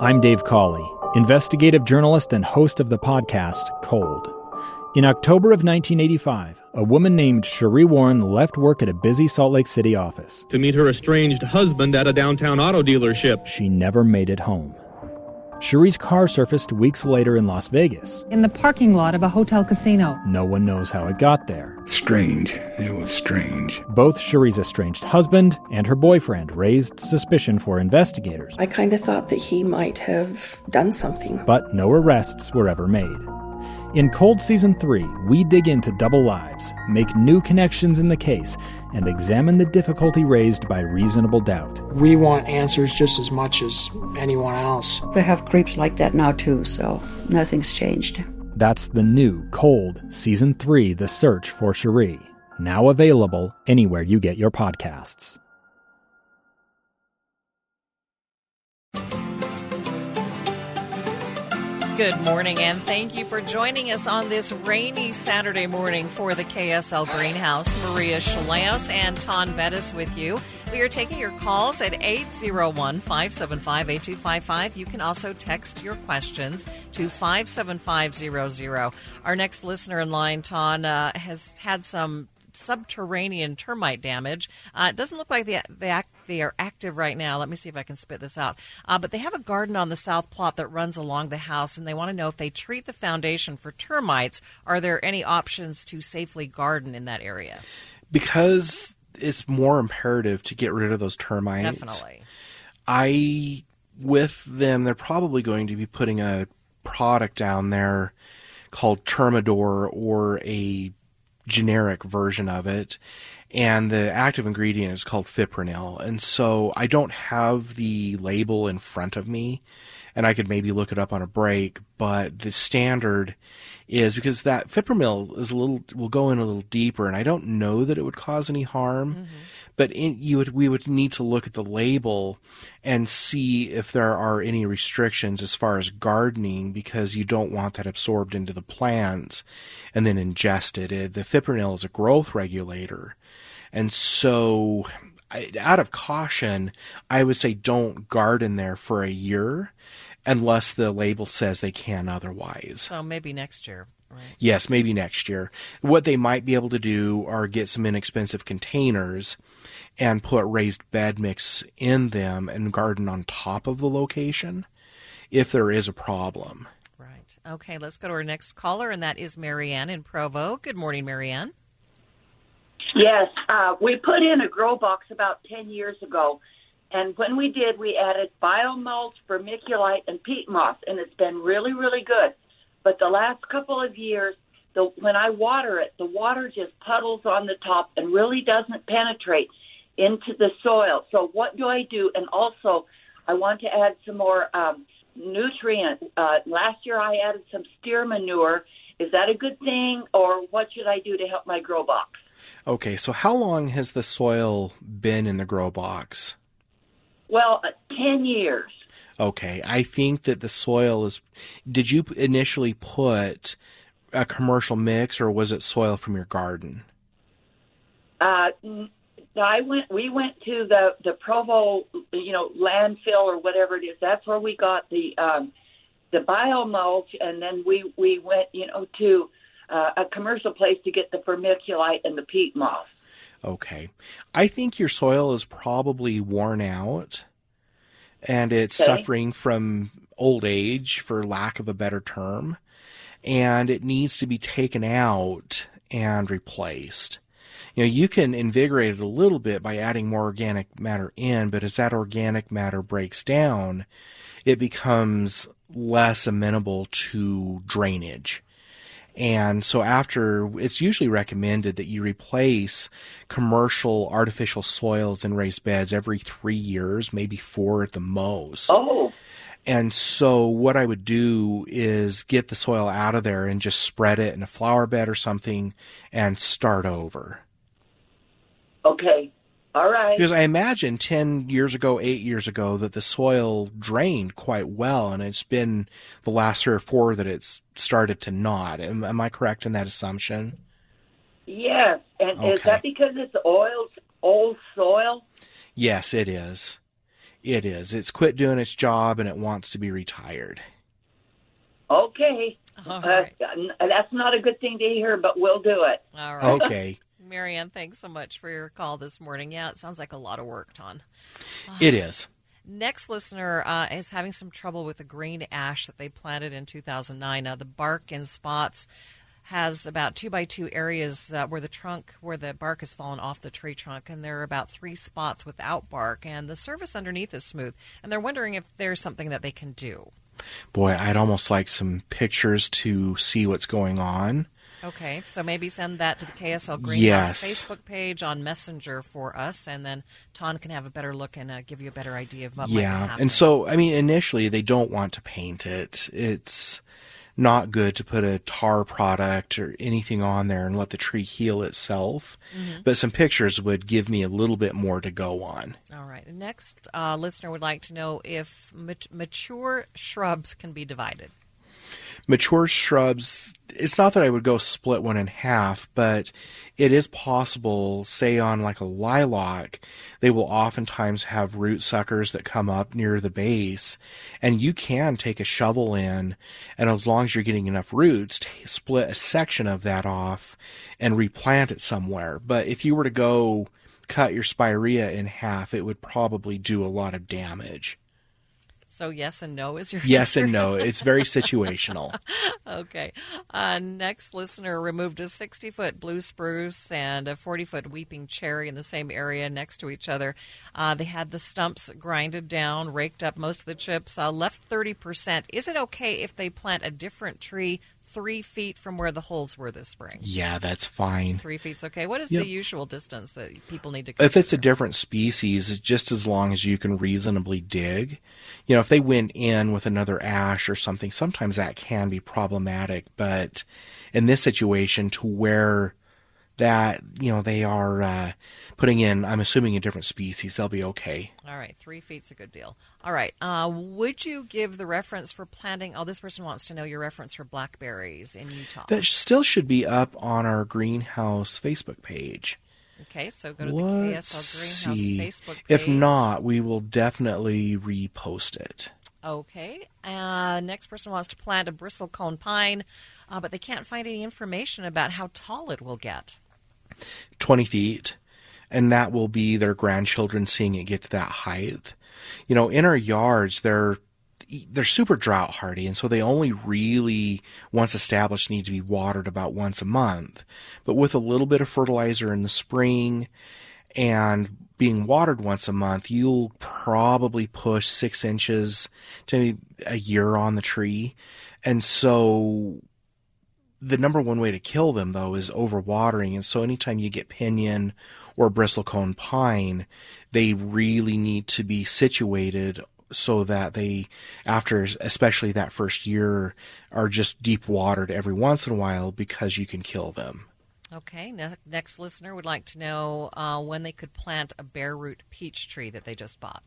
I'm Dave Cawley, investigative journalist and host of the podcast Cold. In October of 1985, a woman named Cherie Warren left work at a busy Salt Lake City office to meet her estranged husband at a downtown auto dealership. She never made it home. Cherie's car surfaced weeks later in Las Vegas. In the parking lot of a hotel casino. No one knows how it got there. Strange. It was strange. Both Cherie's estranged husband and her boyfriend raised suspicion for investigators. I kind of thought that he might have done something. But no arrests were ever made. In Cold Season 3, we dig into double lives, make new connections in the case, and examine the difficulty raised by reasonable doubt. We want answers just as much as anyone else. They have creeps like that now too, so nothing's changed. That's the new Cold Season 3, The Search for Cherie, now available anywhere you get your podcasts. Good morning, and thank you for joining us on this rainy Saturday morning for the KSL Greenhouse. Maria Chaleos and Ton Bettis with you. We are taking your calls at 801-575-8255. You can also text your questions to 57500. Our next listener in line, Ton, has had some subterranean termite damage. It doesn't look like they are active right now. Let me see if I can spit this out. But they have a garden on the south plot that runs along the house, and they want to know if they treat the foundation for termites, are there any options to safely garden in that area? Because it's more imperative to get rid of those termites. Definitely. With them, they're probably going to be putting a product down there called Termidor, or a generic version of it, and the active ingredient is called fipronil. And so I don't have the label in front of me, and I could maybe look it up on a break, but the standard is, because that fipronil is will go in a little deeper, and I don't know that it would cause any harm, but we would need to look at the label and see if there are any restrictions as far as gardening, because you don't want that absorbed into the plants and then ingested. The fipronil is a growth regulator. And so, out of caution, I would say don't garden there for a year unless the label says they can otherwise. So maybe next year, right? Yes, maybe next year. What they might be able to do are get some inexpensive containers and put raised bed mix in them and garden on top of the location if there is a problem. Right. Okay, let's go to our next caller, and that is Marianne in Provo. Good morning, Marianne. Yes, we put in a grow box about 10 years ago, and when we did, we added biomulch, vermiculite, and peat moss, and it's been really, really good. But the last couple of years, when I water it, the water just puddles on the top and really doesn't penetrate into the soil. So what do I do? And also, I want to add some more nutrient. Last year, I added some steer manure. Is that a good thing, or what should I do to help my grow box? Okay, so how long has the soil been in the grow box? Well, 10 years. Okay, I think that the soil is... Did you initially put a commercial mix, or was it soil from your garden? We went to the Provo, landfill or whatever it is. That's where we got the biomulch, and then we went, to a commercial place to get the vermiculite and the peat moss. Okay. I think your soil is probably worn out, and it's suffering from old age, for lack of a better term, and it needs to be taken out and replaced. You can invigorate it a little bit by adding more organic matter in, but as that organic matter breaks down, it becomes less amenable to drainage. And so it's usually recommended that you replace commercial artificial soils in raised beds every 3 years, maybe 4 at the most. Oh. And so what I would do is get the soil out of there and just spread it in a flower bed or something and start over. Okay. All right. Because I imagine 10 years ago, 8 years ago, that the soil drained quite well, and it's been the last 3 or 4 that it's started to not. Am I correct in that assumption? Yes. And is that because it's old soil? Yes, it is. It is. It's quit doing its job and it wants to be retired. Okay. All right. That's not a good thing to hear, but we'll do it. All right. Okay. Marianne, thanks so much for your call this morning. Yeah, it sounds like a lot of work, Ton. It is. Next listener is having some trouble with the green ash that they planted in 2009. Now, the bark in spots has about 2x2 areas where the bark has fallen off the tree trunk, and there are about 3 spots without bark, and the surface underneath is smooth. And they're wondering if there's something that they can do. Boy, I'd almost like some pictures to see what's going on. Okay, so maybe send that to the KSL Greenhouse Yes. Facebook page on Messenger for us, and then Ton can have a better look and give you a better idea of what might be happening. And so, I mean, initially they don't want to paint it. It's not good to put a tar product or anything on there and let the tree heal itself. Mm-hmm. But some pictures would give me a little bit more to go on. All right. The next listener would like to know if mature shrubs can be divided. Mature shrubs, it's not that I would go split one in half, but it is possible, say on like a lilac, they will oftentimes have root suckers that come up near the base, and you can take a shovel in, and as long as you're getting enough roots, split a section of that off and replant it somewhere. But if you were to go cut your spirea in half, it would probably do a lot of damage. So yes and no is your Yes answer? and no. It's very situational. Okay. Next listener removed a 60-foot blue spruce and a 40-foot weeping cherry in the same area next to each other. They had the stumps grinded down, raked up most of the chips, left 30%. Is it okay if they plant a different tree 3 feet from where the holes were this spring? Yeah, that's fine. 3 feet's okay. What is Yep. the usual distance that people need to consider? If it's a different species, just as long as you can reasonably dig. You know, if they went in with another ash or something, sometimes that can be problematic. But in this situation, to where that, you know, they are putting in, I'm assuming, a different species, they'll be okay. All right, 3 feet's a good deal. All right, would you give the reference for planting? Oh, this person wants to know your reference for blackberries in Utah. That still should be up on our greenhouse Facebook page. Okay, so go to the KSL Greenhouse Facebook page. If not, we will definitely repost it. Okay. Next person wants to plant a bristlecone pine, but they can't find any information about how tall it will get. 20 feet. And that will be their grandchildren seeing it get to that height. You know, in our yards, they're super drought hardy, and so they only really, once established, need to be watered about once a month. But with a little bit of fertilizer in the spring and being watered once a month, you'll probably push 6 inches to maybe a year on the tree. And so the number one way to kill them, though, is overwatering. And so anytime you get pinyon or bristlecone pine, they really need to be situated so that they, after especially that first year, are just deep watered every once in a while, because you can kill them. Okay. Next listener would like to know when they could plant a bare root peach tree that they just bought.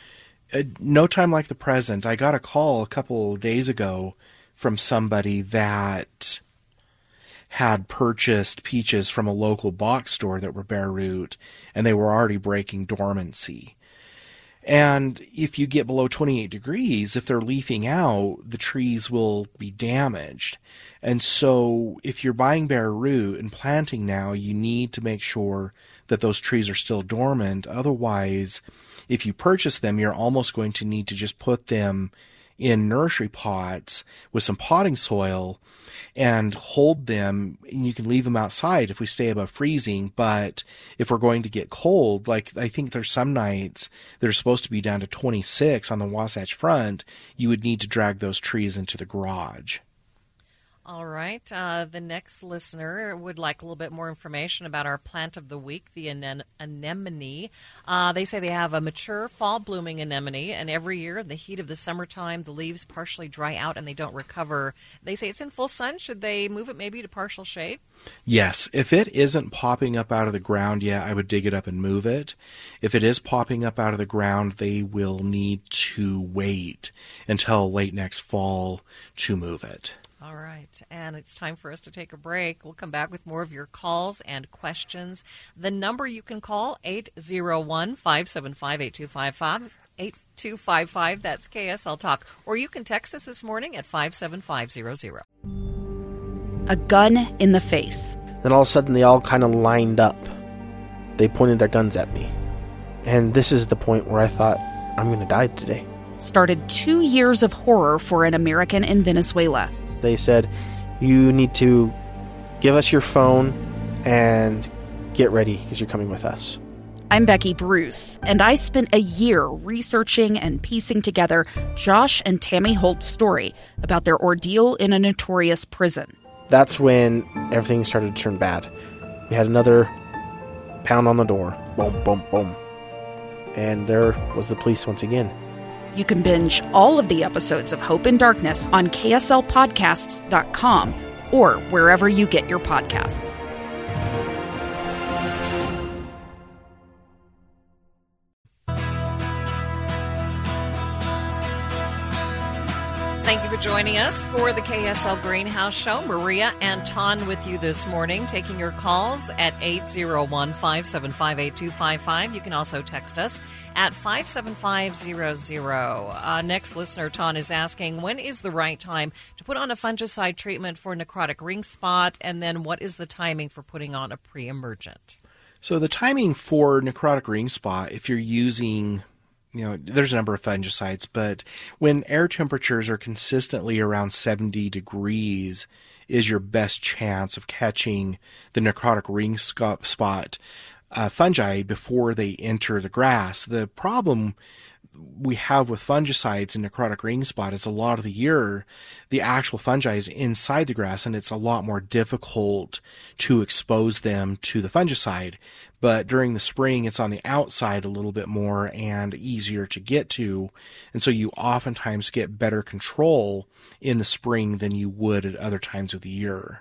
No time like the present. I got a call a couple of days ago from somebody that had purchased peaches from a local box store that were bare root, and they were already breaking dormancy. And if you get below 28 degrees, if they're leafing out, the trees will be damaged. And so if you're buying bare root and planting now, you need to make sure that those trees are still dormant. Otherwise, if you purchase them, you're almost going to need to just put them in nursery pots with some potting soil and hold them, and you can leave them outside if we stay above freezing. But if we're going to get cold, like I think there's some nights that are supposed to be down to 26 on the Wasatch Front, you would need to drag those trees into the garage. All right. The next listener would like a little bit more information about our plant of the week, the anemone. They say they have a mature fall-blooming anemone, and every year in the heat of the summertime, the leaves partially dry out and they don't recover. They say it's in full sun. Should they move it maybe to partial shade? Yes. If it isn't popping up out of the ground yet, I would dig it up and move it. If it is popping up out of the ground, they will need to wait until late next fall to move it. All right, and it's time for us to take a break. We'll come back with more of your calls and questions. The number you can call, 801-575-8255, 8255, that's KSL Talk. Or you can text us this morning at 57500. A gun in the face. Then all of a sudden they all kind of lined up. They pointed their guns at me. And this is the point where I thought, I'm going to die today. Started 2 years of horror for an American in Venezuela. They said, you need to give us your phone and get ready because you're coming with us. I'm Becky Bruce, and I spent a year researching and piecing together Josh and Tammy Holt's story about their ordeal in a notorious prison. That's when everything started to turn bad. We had another pound on the door. Boom, boom, boom. And there was the police once again. You can binge all of the episodes of Hope in Darkness on KSLPodcasts.com or wherever you get your podcasts. Thank you for joining us for the KSL Greenhouse Show. Maria and Ton with you this morning, taking your calls at 801-575-8255. You can also text us at 57500. Next listener, Ton, is asking, when is the right time to put on a fungicide treatment for necrotic ring spot, and then what is the timing for putting on a pre-emergent? So the timing for necrotic ring spot, if you're using... there's a number of fungicides, but when air temperatures are consistently around 70 degrees is your best chance of catching the necrotic ring spot fungi before they enter the grass. The problem we have with fungicides and necrotic ring spot is a lot of the year the actual fungi is inside the grass, and it's a lot more difficult to expose them to the fungicide. But during the spring, it's on the outside a little bit more and easier to get to, and so you oftentimes get better control in the spring than you would at other times of the year.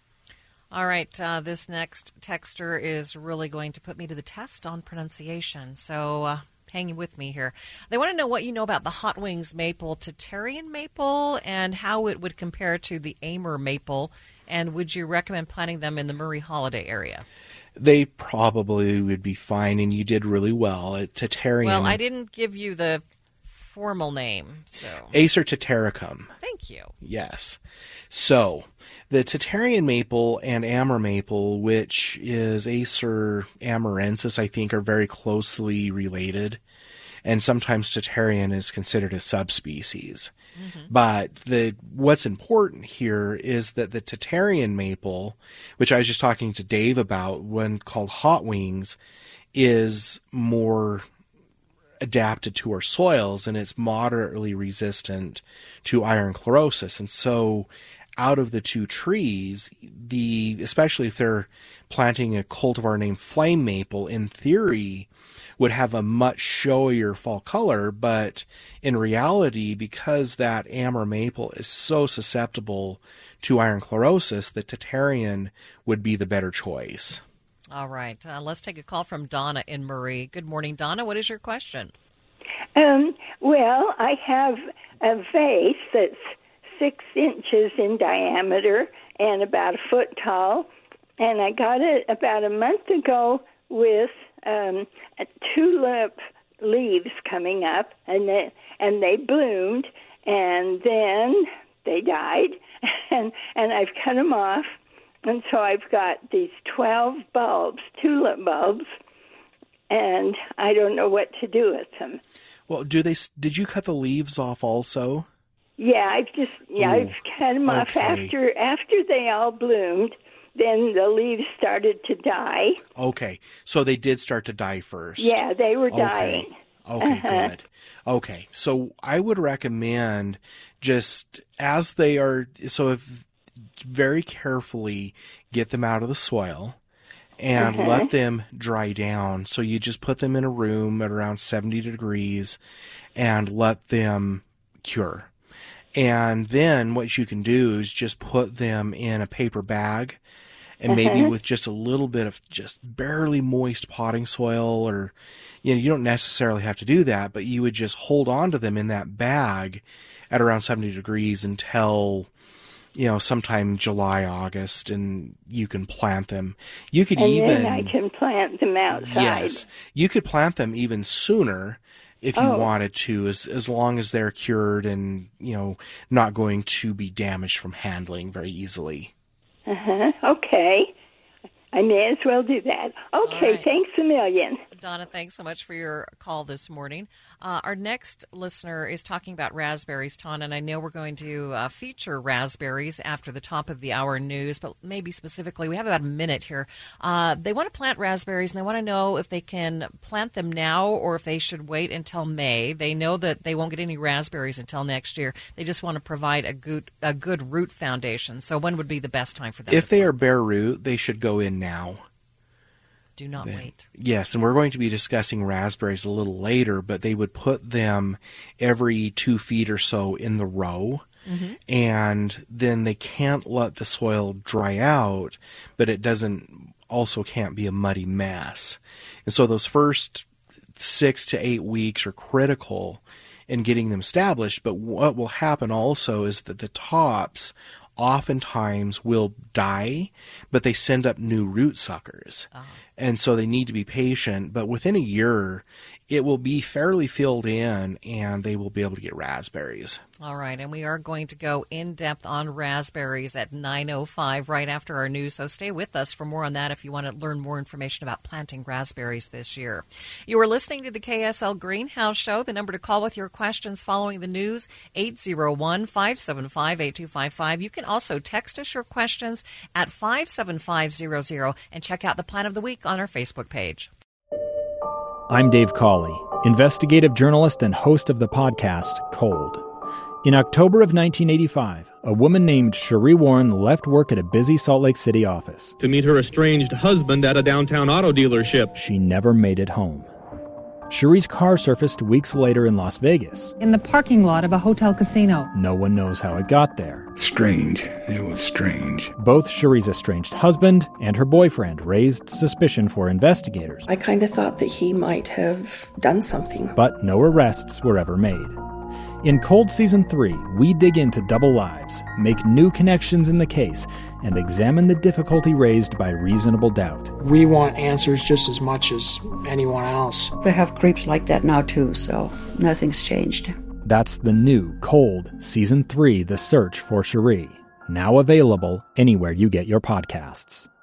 All right, this next texter is really going to put me to the test on pronunciation, so hang with me here. They want to know what you know about the Hot Wings maple, Tatarian maple, and how it would compare to the Amer maple, and would you recommend planting them in the Murray Holiday area? They probably would be fine, and you did really well at Tatarian. Well, I didn't give you the formal name, so... Acer tataricum. Thank you. Yes. So, the Tatarian maple and Amer maple, which is Acer amerensis, I think, are very closely related, and sometimes Tatarian is considered a subspecies. Mm-hmm. But what's important here is that the Tatarian maple, which I was just talking to Dave about, one called Hot Wings, is more adapted to our soils, and it's moderately resistant to iron chlorosis. And so out of the two trees, especially if they're planting a cultivar named flame maple, in theory would have a much showier fall color, but in reality, because that Amer maple is so susceptible to iron chlorosis, the Tatarian would be the better choice. All right. Let's take a call from Donna in Murray. Good morning, Donna. What is your question? Well, I have a vase that's 6 inches in diameter and about a foot tall, and I got it about a month ago with tulip leaves coming up, and they bloomed, and then they died, and I've cut them off. And so I've got these 12 bulbs, tulip bulbs, and I don't know what to do with them. Well, did you cut the leaves off also? Yeah, I've cut them off after they all bloomed. Then the leaves started to die. Okay, so they did start to die first. Yeah, they were dying. Okay, good. Okay, so I would recommend just as they are, so if very carefully get them out of the soil and let them dry down. So you just put them in a room at around 70 degrees and let them cure. And then what you can do is just put them in a paper bag and maybe with just a little bit of just barely moist potting soil, or, you don't necessarily have to do that, but you would just hold on to them in that bag at around 70 degrees until sometime July, August, and you can plant them. You could and even... then I can plant them outside. Yes. You could plant them even sooner if you wanted to, as long as they're cured and, not going to be damaged from handling very easily. Okay. I may as well do that. Okay, right. Thanks a million. Donna, thanks so much for your call this morning. Our next listener is talking about raspberries, Ton, and I know we're going to feature raspberries after the top of the hour news, but maybe specifically, we have about a minute here. They want to plant raspberries, and they want to know if they can plant them now or if they should wait until May. They know that they won't get any raspberries until next year. They just want to provide a good root foundation. So when would be the best time for them? If they are bare root, they should go in now. Do not wait. Yes, and we're going to be discussing raspberries a little later, but they would put them every 2 feet or so in the row, and then they can't let the soil dry out, but it also can't be a muddy mess. And so those first 6 to 8 weeks are critical in getting them established, but what will happen also is that the tops oftentimes will die, but they send up new root suckers. And so they need to be patient, but within a year, it will be fairly filled in and they will be able to get raspberries. All right, and we are going to go in depth on raspberries at 9:05 right after our news, so stay with us for more on that if you want to learn more information about planting raspberries this year. You are listening to the KSL Greenhouse Show. The number to call with your questions following the news, 801-575-8255. You can also text us your questions at 57500 and check out the Plant of the Week on our Facebook page. I'm Dave Cawley, investigative journalist and host of the podcast Cold. In October of 1985, a woman named Cherie Warren left work at a busy Salt Lake City office to meet her estranged husband at a downtown auto dealership. She never made it home. Cherie's car surfaced weeks later in Las Vegas. In the parking lot of a hotel casino. No one knows how it got there. Strange. It was strange. Both Cherie's estranged husband and her boyfriend raised suspicion for investigators. I kind of thought that he might have done something. But no arrests were ever made. In Cold Season 3, we dig into double lives, make new connections in the case, and examine the difficulty raised by reasonable doubt. We want answers just as much as anyone else. They have creeps like that now, too, so nothing's changed. That's the new Cold Season 3, The Search for Cherie. Now available anywhere you get your podcasts.